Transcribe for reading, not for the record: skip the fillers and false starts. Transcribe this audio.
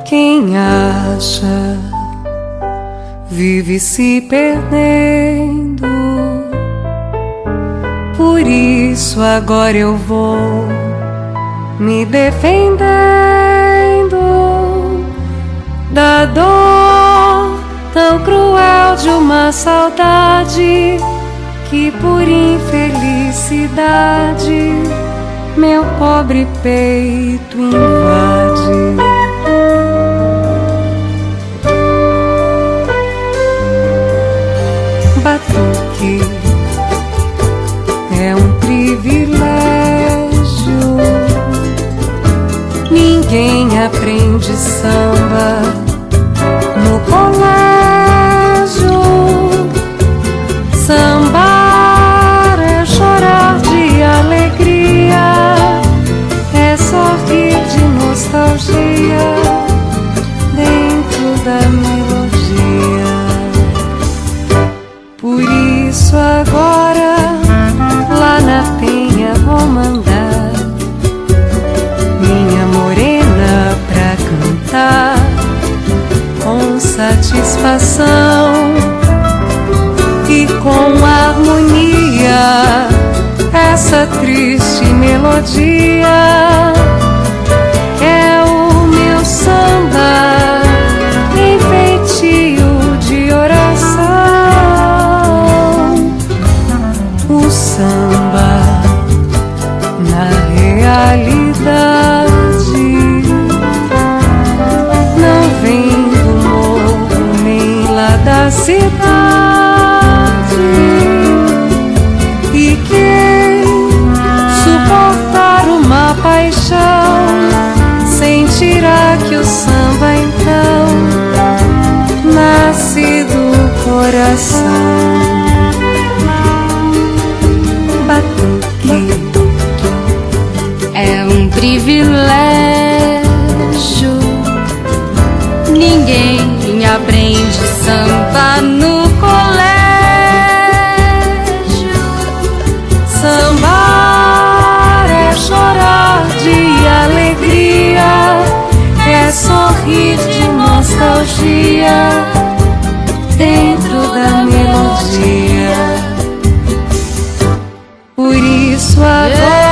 Quem acha vive se perdendo. Por isso agora eu vou me defendendo da dor tão cruel de uma saudade que por infelicidade meu pobre peito invade. Batuque é um privilégio, ninguém aprende samba no colégio. Sambar é chorar de alegria, é sorrir de nostalgia dentro da melodia. Por isso agora lá na penha vou mandar minha morena pra cantar com satisfação e com harmonia essa triste melodia. É o meu samba em feitio de oração, o samba na realidade não vem do morro nem lá da cidade. E quem suportar uma paixão sentirá que o samba então nasce do coração. Batuque é um privilégio, ninguém aprende samba no colégio. Sambar é chorar de alegria, é sorrir de nostalgia dentro da melodia. Por isso agora